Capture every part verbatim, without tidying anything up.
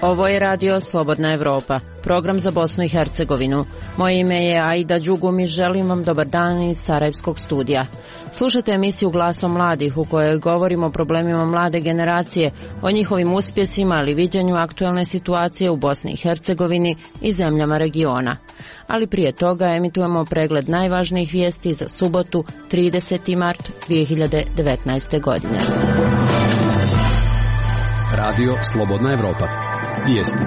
Ovo je radio Slobodna Evropa, program za Bosnu i Hercegovinu. Moje ime je Aida Đugum i želim vam dobar dan iz Sarajevskog studija. Slušajte emisiju Glasom mladih u kojoj govorimo o problemima mlade generacije, o njihovim uspjesima ali viđenju aktualne situacije u Bosni i Hercegovini i zemljama regiona. Ali prije toga emitujemo pregled najvažnijih vijesti za subotu trideseti mart dvije hiljade devetnaeste. godine. Radio Slobodna Evropa. Vijesti.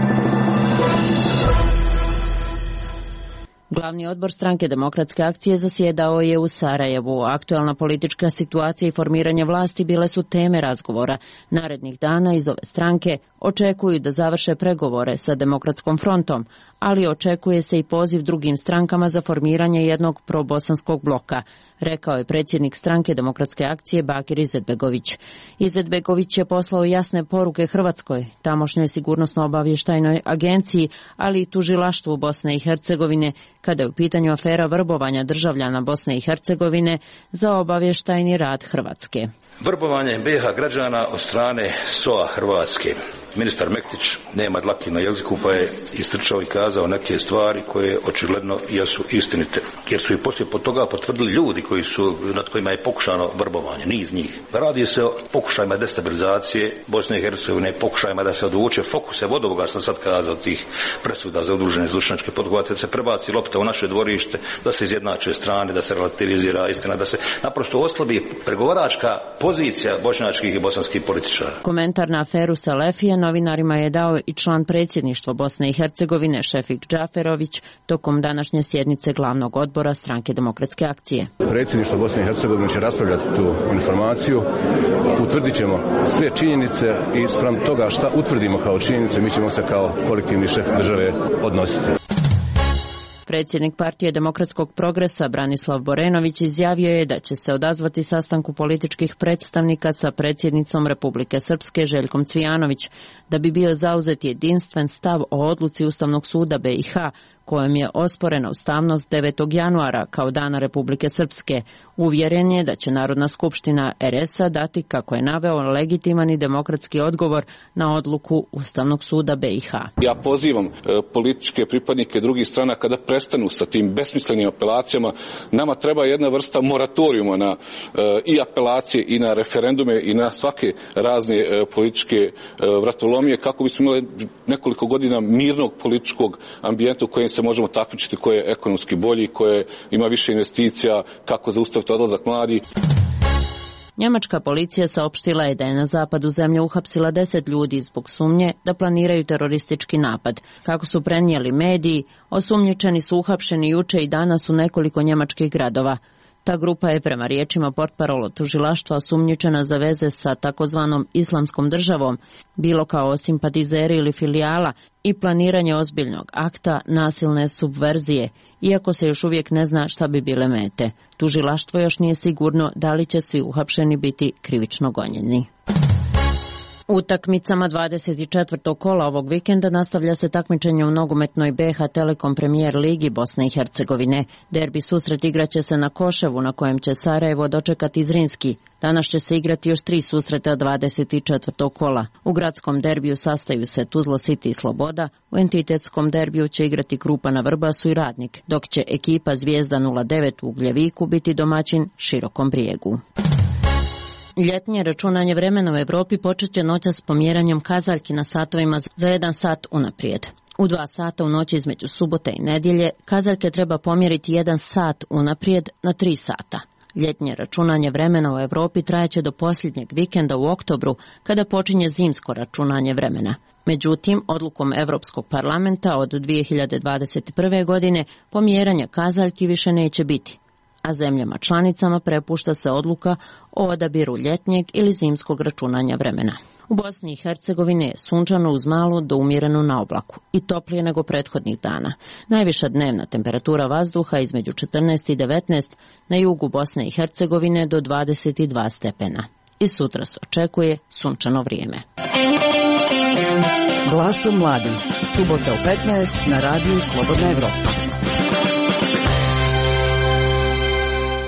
Glavni odbor Stranke demokratske akcije zasjedao je u Sarajevu. Aktualna politička situacija i formiranje vlasti bile su teme razgovora. Narednih dana iz ove stranke očekuju da završe pregovore sa Demokratskom frontom, ali očekuje se i poziv drugim strankama za formiranje jednog probosanskog bloka, rekao je predsjednik Stranke demokratske akcije Bakir Izetbegović. Izetbegović je poslao jasne poruke Hrvatskoj, tamošnjoj sigurnosno-obavještajnoj agenciji, ali i tužilaštvu Bosne i Hercegovine, kada je u pitanju afera vrbovanja državljana Bosne i Hercegovine za obavještajni rad Hrvatske. Vrbovanje be ha građana od strane S O A Hrvatske. Ministar Mektić nema dlake na jeziku pa je istrčao i kazao neke stvari koje očigledno jesu istinite. Jer su i poslije pod toga potvrdili ljudi koji su, nad kojima je pokušano vrbovanje, niz njih. Radi se o pokušajima destabilizacije Bosne i Hercegovine, pokušajima da se odvuče fokuse od ovoga što sam sad kazao, tih presuda za udružene zločinačke pothvate, da se prebaci lopta u naše dvorište, da se izjednače strane, da se relativizira istina, da se naprosto oslabi pregovaračka pozicija bošnjačkih i bosanskih političara. Komentar na aferu Selefije novinarima je dao i član predsjedništva Bosne i Hercegovine Šefik Džaferović tokom današnje sjednice glavnog odbora Stranke demokratske akcije. Predsjedništvo Bosne i Hercegovine će raspravljati tu informaciju, utvrdit ćemo sve činjenice i spram toga šta utvrdimo kao činjenice mi ćemo se kao kolektivni šef države odnositi. Predsjednik partije Demokratskog progresa Branislav Borenović izjavio je da će se odazvati sastanku političkih predstavnika sa predsjednicom Republike Srpske Željkom Cvijanović, da bi bio zauzet jedinstven stav o odluci Ustavnog suda be i ha kojom je osporena ustavnost devetog januara kao dana Republike Srpske. Uvjeren je da će Narodna skupština er es a dati, kako je naveo, legitiman i demokratski odgovor na odluku Ustavnog suda be i ha. Ja pozivam e, političke pripadnike drugih stranaka da prestanu sa tim besmislenim apelacijama. Nama treba jedna vrsta moratorijuma na e, i apelacije i na referendume i na svake razne e, političke e, vratolomije kako bismo imali nekoliko godina mirnog političkog ambijenta u kojem se možemo takmičiti ko je ekonomski bolji, ko je, ima više investicija, kako zaustaviti odlazak mladih. Njemačka policija saopštila je da je na zapadu zemlje uhapsila deset ljudi zbog sumnje da planiraju teroristički napad. Kako su prenijeli mediji, osumnjičeni su uhapšeni juče i danas u nekoliko njemačkih gradova. Ta grupa je prema riječima portparola tužilaštva osumnjičena za veze sa takozvanom islamskom državom, bilo kao simpatizeri ili filijala, i planiranje ozbiljnog akta nasilne subverzije, iako se još uvijek ne zna šta bi bile mete. Tužilaštvo još nije sigurno da li će svi uhapšeni biti krivično gonjeni. Utakmicama dvadeset četvrtog kola ovog vikenda nastavlja se takmičenje u nogometnoj be ha Telekom Premier ligi Bosne i Hercegovine. Derbi susret igraće se na Koševu, na kojem će Sarajevo dočekati Zrinski. Danas će se igrati još tri susreta dvadeset četvrtog kola. U gradskom derbiju sastaju se Tuzla City i Sloboda, u entitetskom derbiju će igrati Krupa na Vrbasu i Radnik, dok će ekipa Zvijezda nula devet u Ugljeviku biti domaćin Širokom Brijegu. Ljetnje računanje vremena u Europi počet će noćas s pomjeranjem kazaljki na satovima za jedan sat unaprijed. U dva sata u noći između subote i nedjelje kazaljke treba pomjeriti jedan sat unaprijed na tri sata. Ljetnje računanje vremena u Europi trajeće do posljednjeg vikenda u oktobru, kada počinje zimsko računanje vremena. Međutim, odlukom Europskog parlamenta od dvije hiljade dvadeset prve. godine pomjeranja kazaljki više neće biti, a zemljama članicama prepušta se odluka o odabiru ljetnjeg ili zimskog računanja vremena. U Bosni i Hercegovini je sunčano uz malu do umjerenu na oblaku i toplije nego prethodnih dana. Najviša dnevna temperatura vazduha između četrnaest i devetnaest, na jugu Bosne i Hercegovine do dvadeset dva stepena. I sutra se očekuje sunčano vrijeme. Glasom mladih, subota u petnaest na radiju Slobodna Evropa.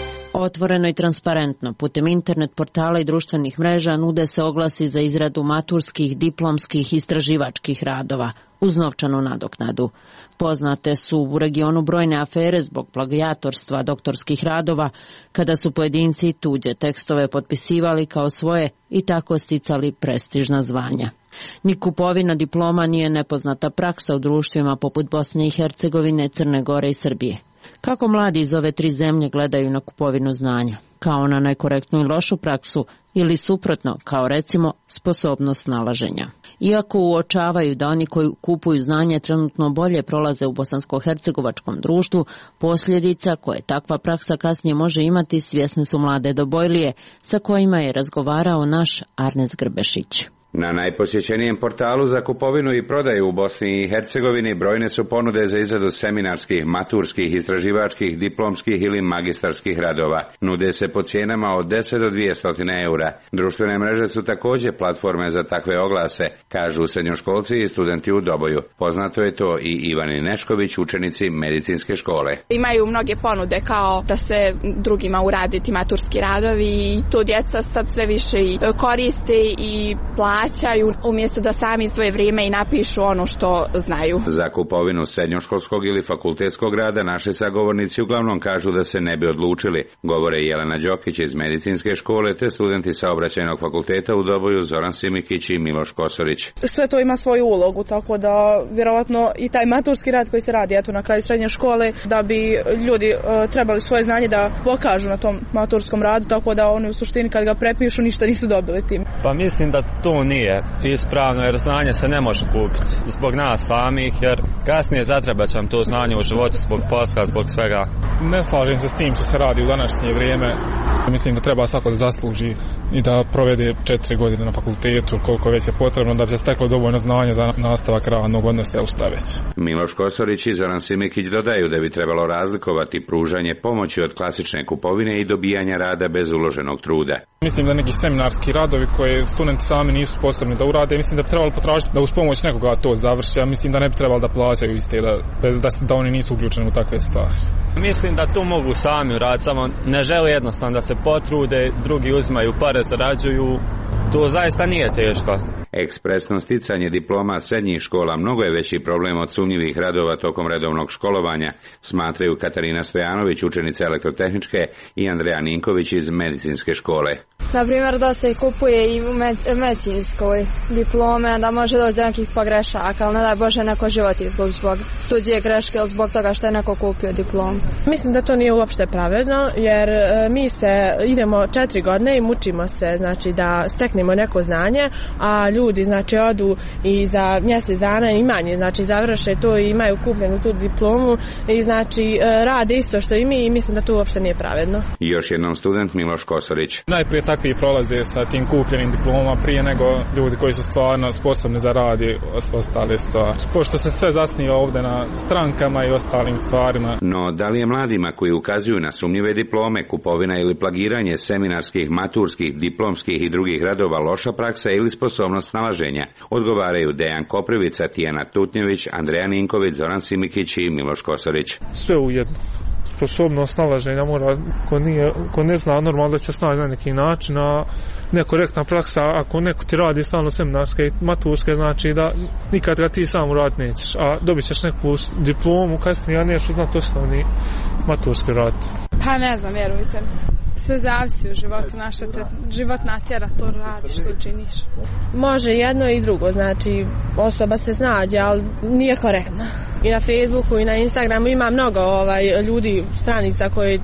Otvoreno i transparentno, putem internet portala i društvenih mreža nude se oglasi za izradu maturskih, diplomskih i istraživačkih radova, uz novčanu nadoknadu. Poznate su u regionu brojne afere zbog plagijatorstva doktorskih radova, kada su pojedinci tuđe tekstove potpisivali kao svoje i tako sticali prestižna zvanja. Ni kupovina diploma nije nepoznata praksa u društvima poput Bosne i Hercegovine, Crne Gore i Srbije. Kako mladi iz ove tri zemlje gledaju na kupovinu znanja? Kao na nekorektnu i lošu praksu ili suprotno, kao recimo sposobnost snalaženja? Iako uočavaju da oni koji kupuju znanje trenutno bolje prolaze u bosansko-hercegovačkom društvu, posljedica koje takva praksa kasnije može imati svjesne su mlade Dobojlije, sa kojima je razgovarao naš Arnes Grbešić. Na najposjećenijem portalu za kupovinu i prodaju u Bosni i Hercegovini brojne su ponude za izradu seminarskih, maturskih, istraživačkih, diplomskih ili magistarskih radova. Nude se po cijenama od deset do dvjesto eura. Društvene mreže su također platforme za takve oglase, kažu srednjoškolci i studenti u Doboju. Poznato je to i Ivani Nešković, učenici medicinske škole. Imaju mnoge ponude kao da se drugima urade ti maturski radovi i to djeca sad sve više koriste i plaćaju umjesto da sami svoje vrijeme i napišu ono što znaju. Za kupovinu srednjoškolskog ili fakultetskog rada naši sagovornici uglavnom kažu da se ne bi odlučili, govore Jelena Đokić iz medicinske škole te studenti saobraćajnog fakulteta u Doboju Zoran Simikić i Miloš Kosorić. Sve to ima svoju ulogu, tako da vjerovatno i taj maturski rad koji se radi eto na kraju srednje škole, da bi ljudi uh, trebali svoje znanje da pokažu na tom maturskom radu, tako da oni u suštini kad ga prepišu ništa nisu dobili tim. Pa mislim da to nije ispravno, jer znanje se ne može kupiti zbog nas samih, jer kasnije zatreba će vam to znanje u životu zbog posla, zbog svega. Ne slažem se s tim što se radi u današnje vrijeme. Mislim da treba svako da zasluži i da provede četiri godine na fakultetu, koliko već je potrebno da bi se steklo dovoljno znanja za nastavak radnog odnosa u staveć. Miloš Kosorić i Zoran Simikić dodaju da bi trebalo razlikovati pružanje pomoći od klasične kupovine i dobijanja rada bez uloženog truda. Mislim da neki seminarski radovi koje studenti sami nisu sposobni da urade, mislim da bi trebalo potražiti da uz pomoć nekoga to završi, a mislim da ne bi trebalo da plaćaju iste, da, da, da oni nisu uključeni u takve stvari. Mislim da to mogu sami uraditi, samo ne žele jednostavno da se potrude, drugi uzimaju pare, zarađuju, to zaista nije teško. Ekspresno sticanje diploma srednjih škola mnogo je veći problem od sumnjivih radova tokom redovnog školovanja, smatraju Katarina Stojanović, učenica elektrotehničke, i Andreja Ninković iz medicinske škole. Na primjer, da se kupuje i u medicinskoj diplome, da može doći do nekih pogrešaka, ali ne daj Bože neko život izgubi zbog tuđe greške ili zbog toga što je neko kupio diplom. Mislim da to nije uopšte pravedno, jer mi se idemo četiri godine i mučimo se, znači da steknemo neko znanje, a ljudi znači odu i za mjesec dana i manje, znači završe to i imaju kupljenu tu diplomu i znači rade isto što i mi i mislim da to uopšte nije pravedno. I još jednom student Miloš Kosorić. Najprije takvi prolaze sa tim kupljenim diplomama prije nego ljudi koji su stvarno sposobni za rad i ostale stvari. Pošto se sve zasniva ovdje na strankama i ostalim stvarima. No, da li je mladima koji ukazuju na sumnjive diplome, kupovina ili plagiranje seminarskih, maturskih, diplomskih i drugih radova loša praksa ili sposobnost snalaženja? Odgovaraju Dejan Koprivica, Tijana Tutnjević, Andreja Ninković, Zoran Simikić i Miloš Kosorić. Sve ujedno. Sposobnost snalaženja mora, ko, nije, ko ne zna normalno da će snaći na neki način, a nekorektna praksa, ako neko ti radi stalno seminarske i maturske, znači da nikad ga ti sam uraditi nećeš, a dobit ćeš neku diplomu kasnije, a nećeš znati osnovni maturski rad. Pa ne znam, vjerujte mi. Sve zavisi u životu, naša te život natjera to radi što činiš. Može jedno i drugo, znači osoba se snađe, ali nije korektno. I na Facebooku i na Instagramu ima mnogo ovaj, ljudi, stranica koji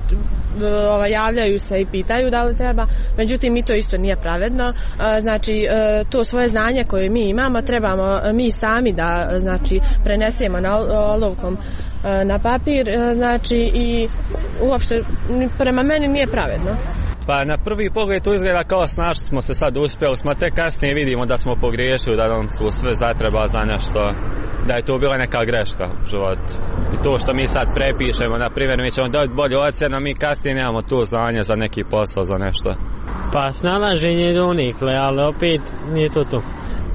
ovaj, javljaju se i pitaju da li treba, međutim i to isto nije pravedno. Znači to svoje znanje koje mi imamo trebamo mi sami da znači prenesemo na olovkom na papir, znači i uopšte prema meni nije pravedno. Pa na prvi pogled to izgleda kao snašli smo se sad uspjeli, smo te kasnije vidimo da smo pogriješili, da nam su sve zatreba za nešto, da je to bila neka greška u životu. I to što mi sad prepišemo, na primjer mi ćemo dati bolju ocjenu, a mi kasnije nemamo to znanje za neki posao, za nešto. Pa snalaženje je donikle, ali opet nije to to.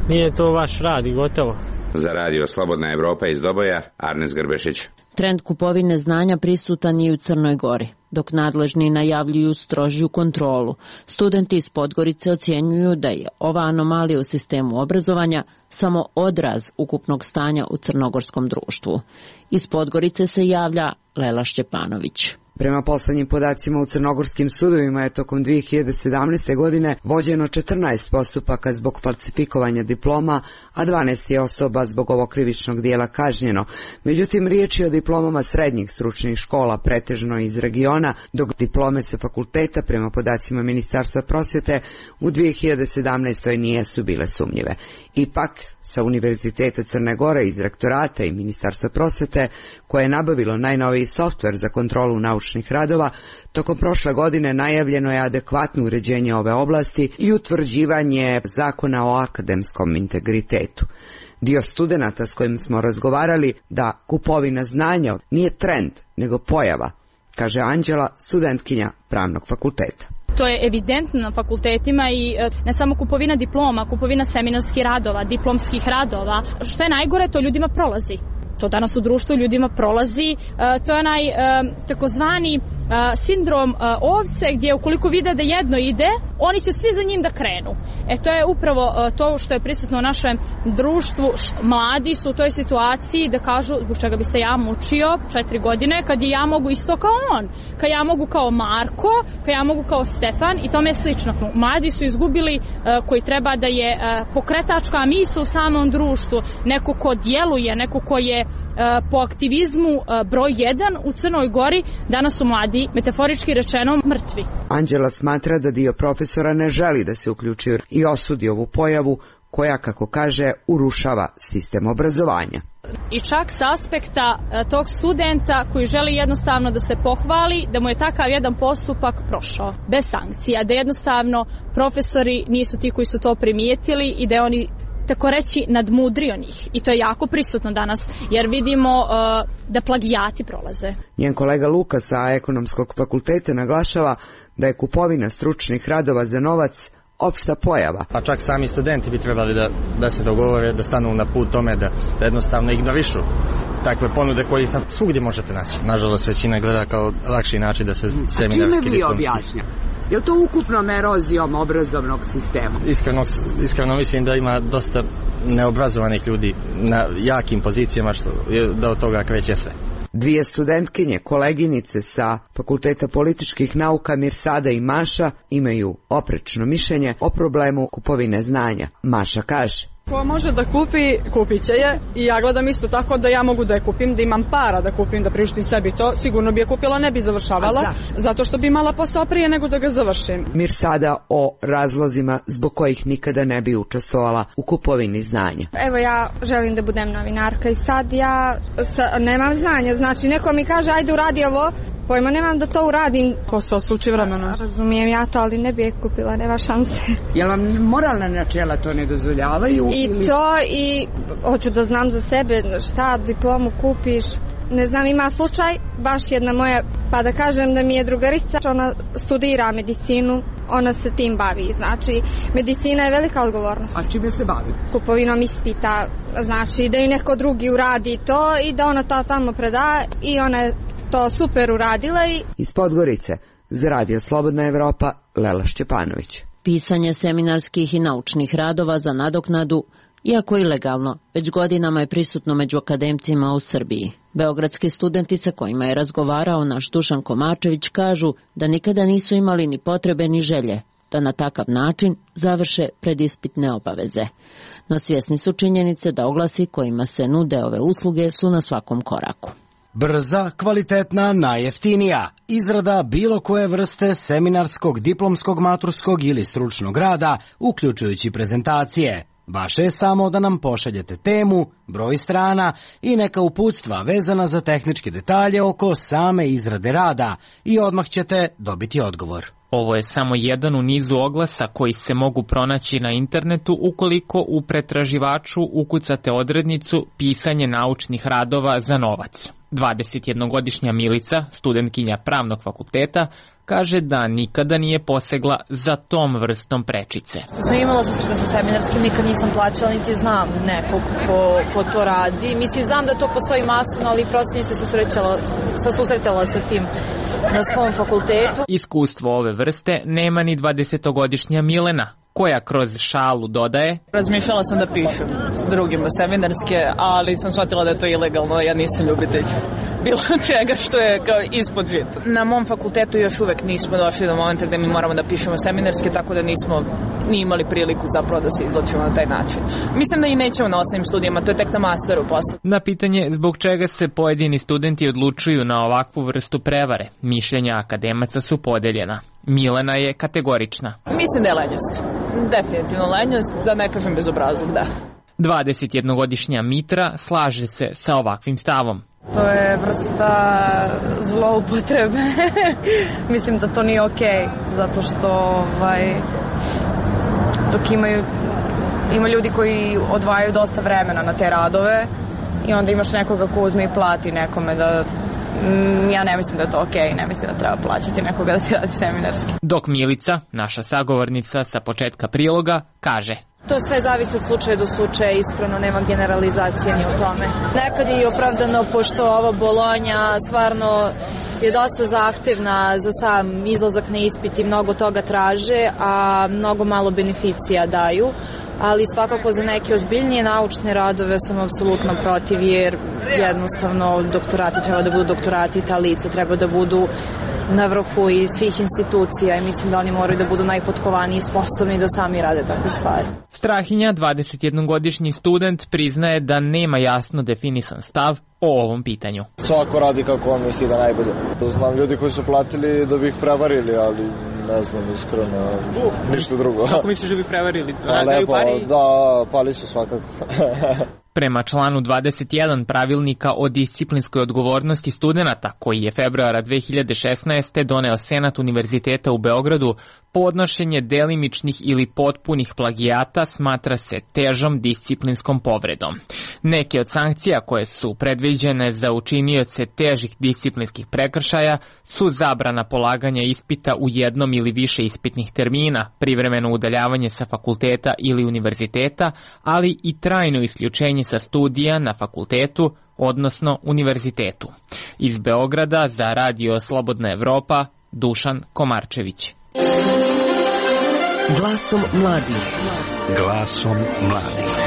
Nije to vaš rad i gotovo. Za radio Slobodna Evropa iz Doboja, Arnes Grbešić. Trend kupovine znanja prisutan i u Crnoj Gori, dok nadležni najavljuju strožiju kontrolu. Studenti iz Podgorice ocjenjuju da je ova anomalija u sistemu obrazovanja samo odraz ukupnog stanja u crnogorskom društvu. Iz Podgorice se javlja Lela Šćepanović. Prema poslednjim podacima u crnogorskim sudovima je tokom dve hiljade sedamnaeste. godine vođeno četrnaest postupaka zbog falsifikovanja diploma, a dvanaest je osoba zbog ovog krivičnog dijela kažnjeno. Međutim, riječ je o diplomama srednjih stručnih škola, pretežno iz regiona, dok diplome sa fakulteta, prema podacima Ministarstva prosvjete, u dve hiljade sedamnaestoj. nijesu bile sumnjive. Ipak, sa Univerziteta Crne Gore iz rektorata i Ministarstva prosvjete, koje je nabavilo najnoviji softver za kontrolu naučnih radova, tokom prošle godine najavljeno je adekvatno uređenje ove oblasti i utvrđivanje zakona o akademskom integritetu. Dio studenata s kojim smo razgovarali da kupovina znanja nije trend, nego pojava, kaže Anđela, studentkinja pravnog fakulteta. To je evidentno na fakultetima i ne samo kupovina diploma, kupovina seminarskih radova, diplomskih radova. Što je najgore, to ljudima prolazi. To danas u društvu ljudima prolazi. To je onaj takozvani sindrom ovce gdje ukoliko vide da jedno ide, oni će svi za njim da krenu. E to je upravo to što je prisutno u našem društvu. Mladi su u toj situaciji da kažu zbog čega bi se ja mučio četiri godine kad i ja mogu isto kao on, kad ja mogu kao Marko, kad ja mogu kao Stefan i tome slično. Mladi su izgubili koji treba da je pokretačka misao u samom društvu, neko ko djeluje, neko ko je po aktivizmu broj jedan u Crnoj Gori, danas su mladi, metaforički rečeno, mrtvi. Anđela smatra da dio profesora ne želi da se uključi i osudi ovu pojavu koja, kako kaže, urušava sistem obrazovanja. I čak s aspekta tog studenta koji želi jednostavno da se pohvali da mu je takav jedan postupak prošao, bez sankcija, da jednostavno profesori nisu ti koji su to primijetili i da oni tako reći nadmudrio njih. I to je jako prisutno danas, jer vidimo uh, da plagijati prolaze. Njen kolega Luka sa ekonomskog fakulteta naglašava da je kupovina stručnih radova za novac opšta pojava. Pa čak sami studenti bi trebali da, da se dogovore, da stanu na put tome, da jednostavno ignorišu takve ponude koje tam svugdje možete naći. Nažalost, većina gleda kao lakši način da se seminarski diplomski... A čime vi objašnjate? Je li to ukupnom erozijom obrazovnog sistema? Iskreno, iskreno mislim da ima dosta neobrazovanih ljudi na jakim pozicijama, što je da od toga kreće sve. Dvije studentkinje, koleginice sa Fakulteta političkih nauka Mirsada i Maša imaju oprečno mišljenje o problemu kupovine znanja. Maša kaže: ko može da kupi, kupit će je i ja gledam isto tako da ja mogu da je kupim, da imam para da kupim, da priuštim sebi to, sigurno bi je kupila, ne bi završavala, zato što bi imala posao prije nego da ga završim. Mirsada o razlozima zbog kojih nikada ne bi učestvovala u kupovini znanja. Evo ja želim da budem novinarka i sad ja sa, nemam znanja, znači neko mi kaže ajde uradi ovo, pojma nemam da to uradim. Posao se uči vremenom. Razumijem ja to, ali ne bi je kupila, nema šanse. Jel vam moralna načela to ne dozvoljavaju? I ili... to i hoću da znam za sebe šta diplomu kupiš. Ne znam, ima slučaj, baš jedna moja, pa da kažem da mi je drugarica, ona studira medicinu, ona se tim bavi, znači medicina je velika odgovornost. A čime se bavi? Kupovinom ispita, znači da ju neko drugi uradi to i da ona to tamo preda i ona je to super uradila. I... Iz Podgorice, za radio Slobodna Evropa, Lela Šćepanović. Pisanje seminarskih i naučnih radova za nadoknadu, iako ilegalno, već godinama je prisutno među akademcima u Srbiji. Beogradski studenti sa kojima je razgovarao naš Dušan Komačević kažu da nikada nisu imali ni potrebe ni želje da na takav način završe predispitne obaveze. No svjesni su činjenice da oglasi kojima se nude ove usluge su na svakom koraku. Brza, kvalitetna, najjeftinija. Izrada bilo koje vrste seminarskog, diplomskog, maturskog ili stručnog rada, uključujući prezentacije. Vaše je samo da nam pošaljete temu, broj strana i neka uputstva vezana za tehničke detalje oko same izrade rada i odmah ćete dobiti odgovor. Ovo je samo jedan u nizu oglasa koji se mogu pronaći na internetu ukoliko u pretraživaču ukucate odrednicu pisanje naučnih radova za novac. dvadesetjednogodišnja Milica, studentkinja pravnog fakulteta, kaže da nikada nije posegla za tom vrstom prečice. Sam imala susreta sa seminarskim, nikad nisam plaćala, niti znam nekog ko, ko to radi. Mislim, znam da to postoji masno, ali prosto nisam se susretala, susretala sa tim na svom fakultetu. Iskustvo ove vrste nema ni dvadesetogodišnja Milena, koja kroz šalu dodaje: Razmišljala sam da pišem drugima seminarske, ali sam shvatila da je to ilegalno, ja nisam ljubitelj bilo čega što je kao ispod žita. Na mom fakultetu još uvek nismo došli do momenta gde mi moramo da pišemo seminarske, tako da nismo ni imali priliku zapravo da se izlačimo na taj način. Mislim da i nećemo na osnovnim studijama, to je tek na masteru posle. Na pitanje zbog čega se pojedini studenti odlučuju na ovakvu vrstu prevare, mišljenja akademaca su podeljena. Milena je kategorična. Mislim da je lenjost. Definitivno lenjost, da ne kažem bezobrazluk, da. dvadesetjednogodišnja Mitra slaže se sa ovakvim stavom. To je vrsta zloupotrebe. Mislim da to nije okej, zato što ovaj, dok imaju, ima ljudi koji odvajaju dosta vremena na te radove i onda imaš nekoga ko uzme i plati nekome da... Ja ne mislim da je to okej, ne mislim da treba plaćati nekoga da ti radi seminarski. Dok Milica, naša sagovornica sa početka priloga, kaže: To sve zavisi od slučaja do slučaja, iskreno nema generalizacije ni u tome. Nekad je i opravdano, pošto ova Bolonja stvarno je dosta zahtevna za sam izlazak na ispit i mnogo toga traže, a mnogo malo beneficija daju, ali svakako za neke ozbiljnije naučne radove sam apsolutno protiv, jer jednostavno doktorati treba da budu doktorati, ta lica treba da budu na vrhu i svih institucija i mislim da oni moraju da budu najpotkovaniji i sposobni da sami rade takve stvari. Strahinja, dvadesetjednogodišnji student, priznaje da nema jasno definisan stav o ovom pitanju. Svako radi kako on misli da najbolje. Znam ljudi koji su platili da bi ih prevarili, ali ne znam iskreno, ništa drugo. Kako misliš da bi prevarili? Da, lepo, da, pali su svakako. Prema članu dvadeset jedan pravilnika o disciplinskoj odgovornosti studenata, koji je februara dve hiljade šesnaeste. doneo Senat Univerziteta u Beogradu, podnošenje delimičnih ili potpunih plagijata smatra se težom disciplinskom povredom. Neke od sankcija koje su predviđene za učinioce težih disciplinskih prekršaja su zabrana polaganja ispita u jednom ili više ispitnih termina, privremeno udaljavanje sa fakulteta ili univerziteta, ali i trajno isključenje sa studija na fakultetu, odnosno univerzitetu. Iz Beograda za Radio Slobodna Evropa, Dušan Komarčević. Glasom mladih. Glasom mladih.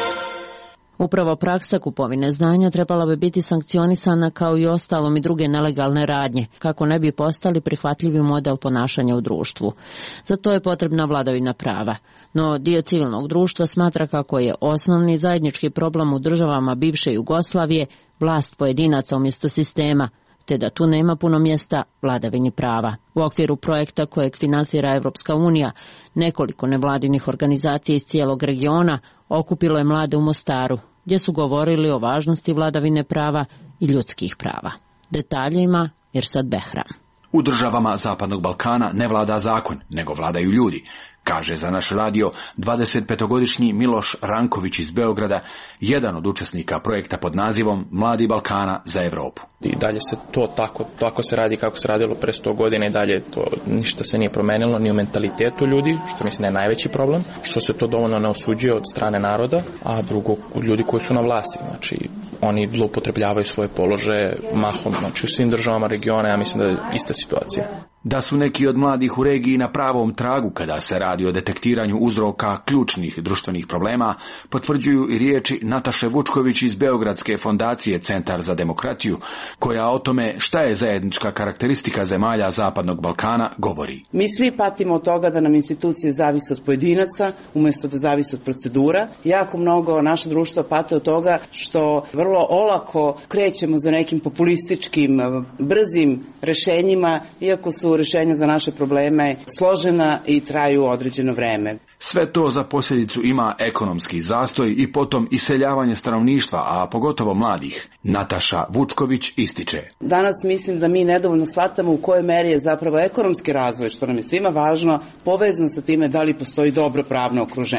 Upravo praksa kupovine znanja trebala bi biti sankcionisana kao i ostalom i druge nelegalne radnje, kako ne bi postali prihvatljivi model ponašanja u društvu. Za to je potrebna vladavina prava. No dio civilnog društva smatra kako je osnovni zajednički problem u državama bivše Jugoslavije vlast pojedinaca umjesto sistema, te da tu nema puno mjesta vladavini prava. U okviru projekta kojeg finansira Evropska unija, nekoliko nevladinih organizacija iz cijelog regiona okupilo je mlade u Mostaru, gdje su govorili o važnosti vladavine prava i ljudskih prava. Detalje ima Irsad Behram. U državama Zapadnog Balkana ne vlada zakon, nego vladaju ljudi, kaže za naš radio dvadesetpetogodišnji Miloš Ranković iz Beograda, jedan od učesnika projekta pod nazivom Mladi Balkana za Evropu. I dalje se to tako, tako se radi kako se radilo pre sto godina i dalje to ništa se nije promenilo ni u mentalitetu ljudi, što mislim da je najveći problem, što se to dovoljno ne osuđuje od strane naroda, a drugo ljudi koji su na vlasti, znači oni zloupotrebljavaju svoje položaje mahom, znači u svim državama regiona, ja mislim da je ista situacija. Da su neki od mladih u regiji na pravom tragu kada se radi o detektiranju uzroka ključnih društvenih problema, potvrđuju i riječi Nataše Vučković iz Beogradske fondacije Centar za demokratiju, koja o tome šta je zajednička karakteristika zemalja Zapadnog Balkana govori. Mi svi patimo od toga da nam institucije zavise od pojedinaca, umjesto da zavise od procedura. Jako mnogo naše društva pate od toga što vrlo olako krećemo za nekim populističkim, brzim rešenjima, iako su rešenja za naše probleme složena i traju određeno vreme. Sve to za posljedicu ima ekonomski zastoj i potom iseljavanje stanovništva, a pogotovo mladih. Nataša Vučković ističe. Danas mislim da mi nedovoljno shvatamo u kojoj meri je zapravo ekonomski razvoj, što nam je svima važno, povezan sa time da li postoji dobro pravno okruženje.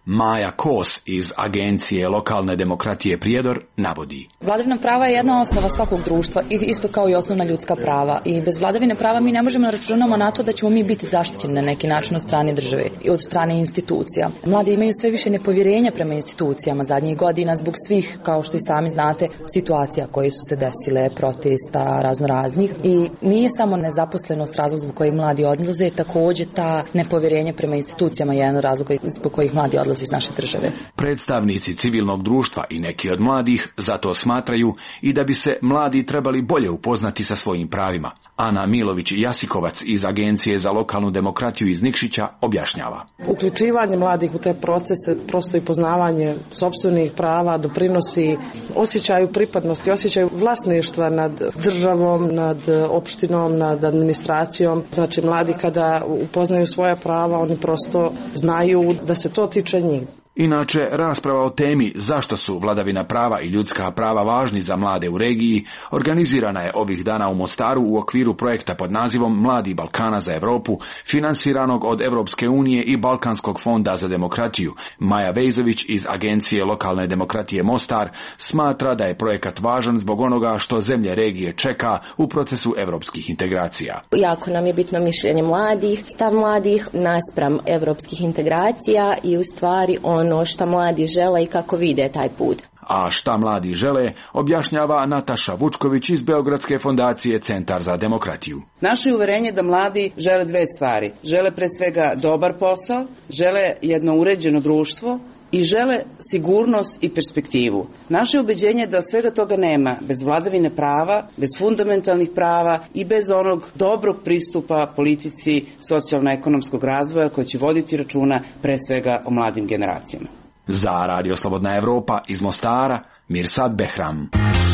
Maja Kos iz Agencije lokalne demokratije Prijedor navodi. Vladavina prava je jedna osnova svakog društva, isto kao i osnovna ljudska prava. I bez vladavine prava mi ne možemo računati na to da ćemo mi biti zaštićeni na neki način od strane države i od strane institucija. Mladi imaju sve više nepovjerenja prema institucijama zadnjih godina zbog svih, kao što i sami znate, situacija koje su se desile, protesta, razno raznih. I nije samo nezaposlenost razlog zbog kojih mladi odlaze, također ta nepovjerenje prema institucijama je jedan razlog zbog kojih mladi odlaze iz naše države. Predstavnici civilnog društva i neki od mladih zato smatraju i da bi se mladi trebali bolje upoznati sa svojim pravima. Ana Milović-Jasikovac iz Agencije za lokalnu demokratiju iz Nikšića objašnjava. Uključivanje mladih u te procese, prosto i poznavanje sopstvenih prava doprinosi osjećaju pripadnosti, osjećaju vlasništva nad državom, nad opštinom, nad administracijom. Znači mladi kada upoznaju svoja prava, oni prosto znaju da se to tiče njih. Inače, rasprava o temi zašto su vladavina prava i ljudska prava važni za mlade u regiji organizirana je ovih dana u Mostaru u okviru projekta pod nazivom Mladi Balkana za Europu, finansiranog od Europske unije i Balkanskog fonda za demokratiju. Maja Vejzović iz Agencije lokalne demokratije Mostar smatra da je projekat važan zbog onoga što zemlje regije čeka u procesu europskih integracija. Jako nam je bitno mišljenje mladih, stav mladih naspram europskih integracija i u stvari on ono šta mladi žele i kako vide taj put. A šta mladi žele, objašnjava Nataša Vučković iz Beogradske fondacije Centar za demokratiju. Naše uverenje da mladi žele dve stvari. Žele pre svega dobar posao, žele jedno uređeno društvo i žele sigurnost i perspektivu. Naše ubeđenje je da svega toga nema bez vladavine prava, bez fundamentalnih prava i bez onog dobrog pristupa politici socijalno-ekonomskog razvoja koji će voditi računa pre svega o mladim generacijama. Za Radio Slobodna Evropa iz Mostara, Mirsad Behram.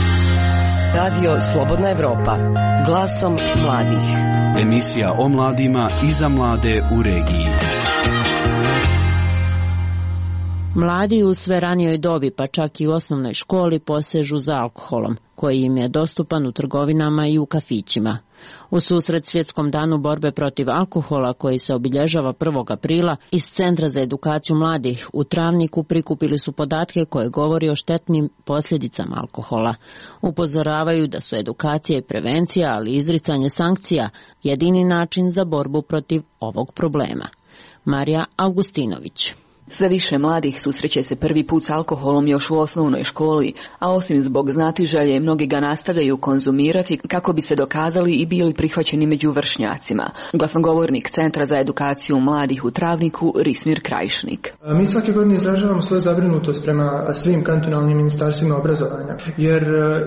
Radio Slobodna Evropa, glasom mladih. Emisija o mladima i za mlade u regiji. Mladi u sve ranijoj dobi, pa čak i u osnovnoj školi, posežu za alkoholom, koji im je dostupan u trgovinama i u kafićima. U susret Svjetskom danu borbe protiv alkohola, koji se obilježava prvog aprila, iz Centra za edukaciju mladih u Travniku prikupili su podatke koje govori o štetnim posljedicama alkohola. Upozoravaju da su edukacija i prevencija, ali i izricanje sankcija, jedini način za borbu protiv ovog problema. Marija Augustinović. Sve više mladih susreće se prvi put s alkoholom još u osnovnoj školi, a osim zbog znatiželje, mnogi ga nastavljaju konzumirati kako bi se dokazali i bili prihvaćeni među vršnjacima. Glasnogovornik Centra za edukaciju mladih u Travniku, Rismir Krajišnik. Mi svake godine izražavamo svoju zabrinutost prema svim kantonalnim ministarstvima obrazovanja, jer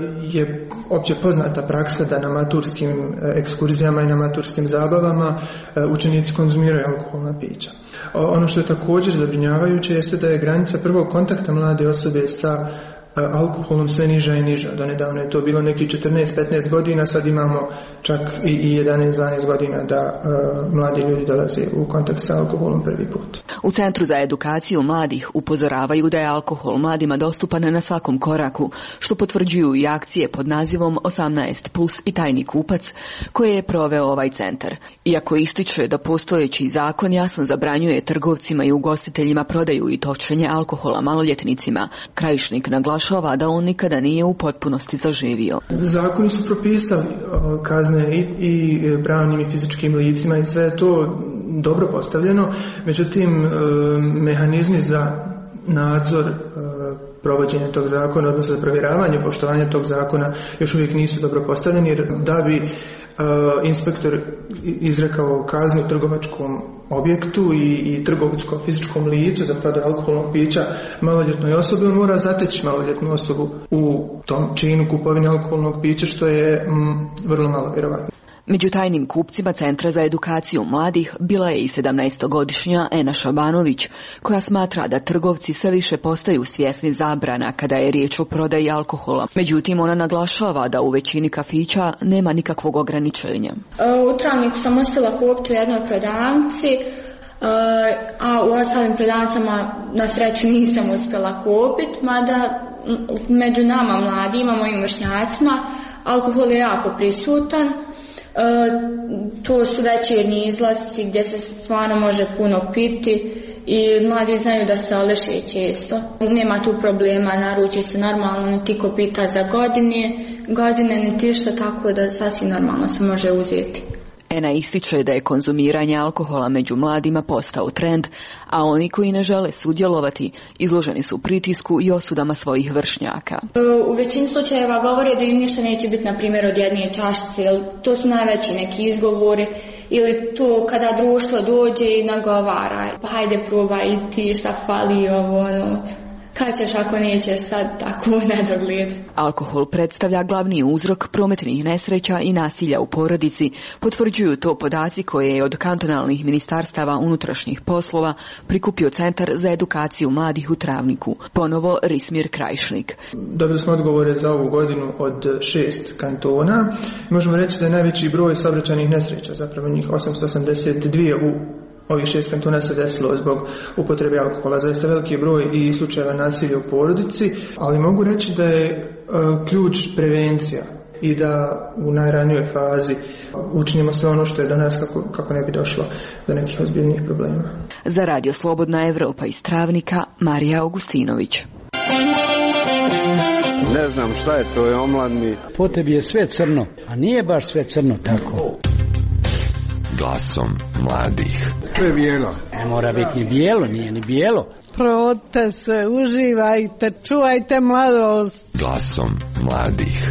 je opće poznata praksa da na maturskim ekskurzijama i na maturskim zabavama učenici konzumiraju alkoholna pića. Ono što je također zabrinjavajuće jeste da je granica prvog kontakta mlade osobe sa alkoholom sve niža i niža. Donedavno je to bilo neki četrnaest petnaest godina, sad imamo čak i jedanaest dvanaest godina da uh, mladi ljudi dolaze u kontakt sa alkoholom prvi put. U Centru za edukaciju mladih upozoravaju da je alkohol mladima dostupan na svakom koraku, što potvrđuju i akcije pod nazivom osamnaest plus i tajni kupac, koje je proveo ovaj centar. Iako ističe da postojeći zakon jasno zabranjuje trgovcima i ugostiteljima prodaju i točenje alkohola maloljetnicima, Krajišnik naglašava da on nikada nije u potpunosti zaživio. Zakoni su propisali kazne i, i pravnim i fizičkim licima i sve je to dobro postavljeno, međutim mehanizmi za nadzor provođenja tog zakona, odnosno za provjeravanje poštovanja tog zakona još uvijek nisu dobro postavljeni, jer da bi inspektor izrekao kaznu trgovačkom objektu i, i trgovskom fizičkom licu za prodaju alkoholnog pića maloljetnoj osobi, on mora zateći maloljetnu osobu u tom činu kupovine alkoholnog pića, što je mm, vrlo malo vjerovatno. Među tajnim kupcima Centra za edukaciju mladih bila je i sedamnaestogodišnja Ena Šabanović, koja smatra da trgovci sve više postaju svjesni zabrana kada je riječ o prodaji alkohola. Međutim, ona naglašava da u većini kafića nema nikakvog ograničenja. U Travniku sam uspjela kupiti u jednoj prodavnici, a u ostalim prodavnicama na sreću nisam uspjela kupiti, mada među nama mladima, mojim vršnjacima, alkohol je jako prisutan. E, to su večernji izlasci gdje se stvarno može puno piti i mladi znaju da se aleše često. Nema tu problema, naruči se normalno, niti ko pita za godine, godine niti išta, tako da sasvim normalno se može uzeti. Ena ističe da je konzumiranje alkohola među mladima postao trend, a oni koji ne žele sudjelovati izloženi su pritisku i osudama svojih vršnjaka. U većini slučajeva govore da im ništa neće biti, na primjer, od jedne čašice, to su najveći neki izgovori, ili to kada društvo dođe i nagovara, pa hajde probaj i ti šta fali, ovo, ono, kad ćeš ako nećeš sad tako u nedogled. Alkohol predstavlja glavni uzrok prometnih nesreća i nasilja u porodici, potvrđuju to podaci koje je od kantonalnih ministarstava unutrašnjih poslova prikupio Centar za edukaciju mladih u Travniku. Ponovo Rismir Krajšnik. Dobili smo odgovore za ovu godinu od šest kantona. Možemo reći da je najveći broj saobraćajnih nesreća, zapravo njih osamsto osamdeset dvije u ovih šest kantona se desilo zbog upotrebe alkohola. Zaista veliki broj i slučajeva nasilja u porodici, ali mogu reći da je uh, ključ prevencija i da u najranijoj fazi učinimo sve ono što je do nas kako, kako ne bi došlo do nekih ozbiljnih problema. Za Radio Slobodna Evropa iz Travnika, Marija Augustinović. Ne znam šta je to, je omladni. Po tebi je sve crno, a nije baš sve crno tako. Glasom mladih. To je bijelo. Ne mora biti ni bijelo, nije ni bijelo. Provodite se, uživajte, čuvajte mladost. Glasom mladih.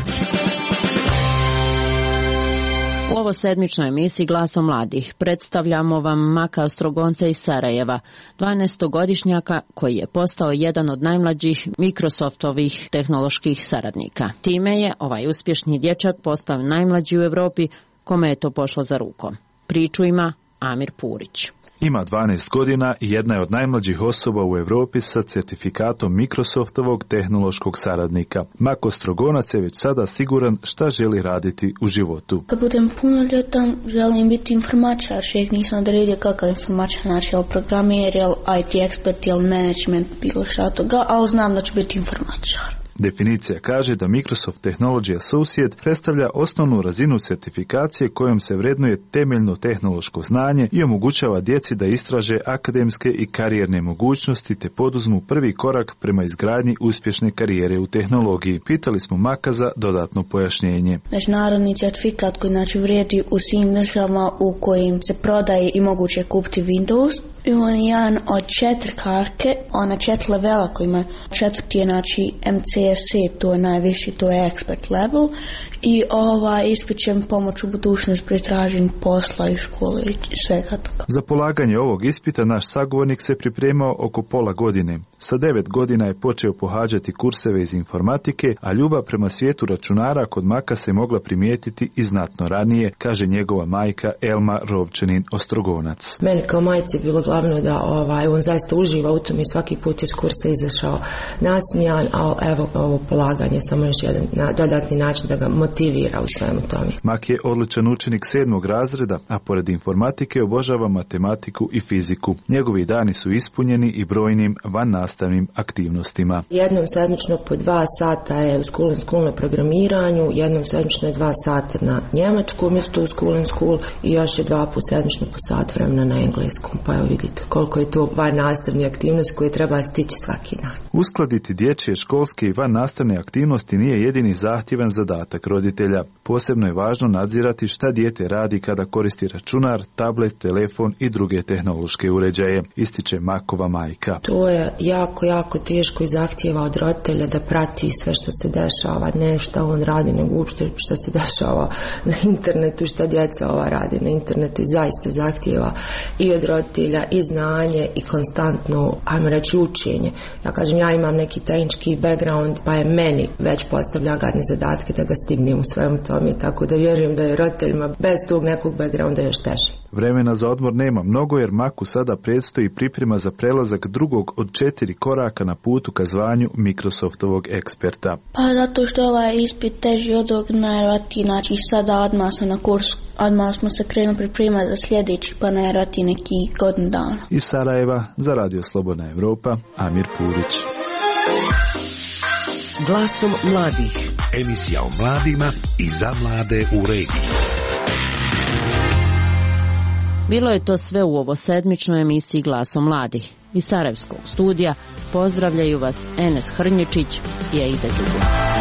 U ovo sedmičnoj emisiji Glasom mladih predstavljamo vam Maka Ostrogonca iz Sarajeva, dvanaestogodišnjaka koji je postao jedan od najmlađih Microsoftovih tehnoloških saradnika. Time je ovaj uspješni dječak postao najmlađi u Europi kome je to pošlo za rukom. Priču ima Amir Purić. Ima dvanaest godina i jedna je od najmlađih osoba u Europi sa certifikatom Microsoftovog tehnološkog saradnika. Mako Ostrogonac je već sada siguran šta želi raditi u životu. Kad budem punoljetan, želim biti informačar, še nisam odredio kakav informačar, znači jel programer, jel I T ekspert, jel management, bilo šta toga, ali znam da ću biti informačar. Definicija kaže da Microsoft Technology Associate predstavlja osnovnu razinu certifikacije kojom se vrednuje temeljno tehnološko znanje i omogućava djeci da istraže akademske i karijerne mogućnosti te poduzmu prvi korak prema izgradnji uspješne karijere u tehnologiji. Pitali smo Maka za dodatno pojašnjenje. Međunarodni certifikat koji znači vrijedi u svim državama u kojim se prodaje i moguće kupiti Windows. I on je jedan od četiri karke, ona četiri levela koji ima. Četvrti je znači M C S E, to je najviši, to je expert level. I ovaj ispit će mi pomoći u budućnosti pri traženju posla i škole i svega toga. Za polaganje ovog ispita naš sagovornik se pripremao oko pola godine. Sa devet godina je počeo pohađati kurseve iz informatike, a ljubav prema svijetu računara kod Maka se mogla primijetiti i znatno ranije, kaže njegova majka Elma Rovčanin Ostrogonac. Meni kao majci je bilo glavno da ovaj, on zaista uživa u tom i svaki put iz kursa izašao nasmijan, a evo ovo polaganje samo još jedan na, dodatni način da ga motivira u svemu tome. Mak je odličan učenik sedmog razreda, a pored informatike obožava matematiku i fiziku. Njegovi dani su ispunjeni i brojnim vannastavnim aktivnostima. Jednom sedmično po dva sata je u School and School na programiranju, jednom sedmično je dva sata na njemačkom isto u School and School i još je dva put sedmično po sat vremena na engleskom. Pa evo vidite koliko je to vannastavne aktivnosti koje treba stići svaki dan. Uskladiti dječje školske i vannastavne aktivnosti nije jedini zahtjevan zadatak roditelja. Posebno je važno nadzirati šta dijete radi kada koristi računar, tablet, telefon i druge tehnološke uređaje, ističe Makova majka. To je jako, jako teško i zahtjeva od roditelja da prati sve što se dešava, ne šta on radi, nego uopšte što se dešava na internetu, šta djeca ova radi na internetu i zaista zahtjeva i od roditelja i znanje i konstantno, ajmo reći, učenje. Ja kažem, ja imam neki tehnički background, pa je meni već postavlja gadne zadatke da ga stignem u svemu tome, tako da vjerujem da je roditeljima bez tog nekog backgrounda još teže. Vremena za odmor nema mnogo jer Maku sada predstoji priprema za prelazak drugog od četiri koraka na putu ka zvanju Microsoftovog eksperta. Pa zato što ovaj ispit teži od ovog najvjerojatnije, znači sada odmah smo na kursu, odmah smo se krenuli pripremati za sljedeći, pa najvjerojatnije neki godin dana. Iz Sarajeva za Radio Slobodna Evropa, Amir Purić. Glasom mladih. Emisija o mladima i za mlade u regiji. Bilo je to sve u ovo sedmičnoj emisiji Glasom mladih. Iz Sarajevskog studija pozdravljaju vas Enes Hrnječić i Aida Đugo.